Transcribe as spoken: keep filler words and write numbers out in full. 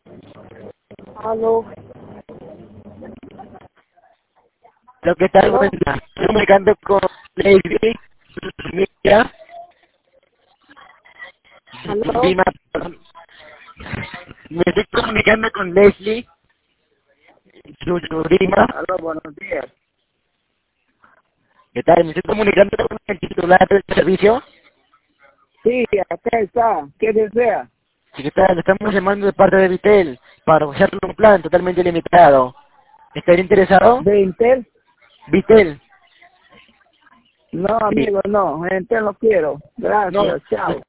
Aló, Lo que tal, aló, buenas. Estoy comunicando con Leslie, Mira, aló. Lima, perdón. Me estoy comunicando con Leslie, su Lima. Aló, buenos días. ¿Qué tal? Me estoy comunicando con el titular del servicio. Sí, acá está. ¿Qué desea? Sí, ¿qué tal? Le estamos llamando de parte de Vitel para ofrecerle un plan totalmente limitado. ¿Estaría interesado? ¿De Intel? Vitel. No, Sí. amigo, no. Intel no quiero. No, Gracias, chao.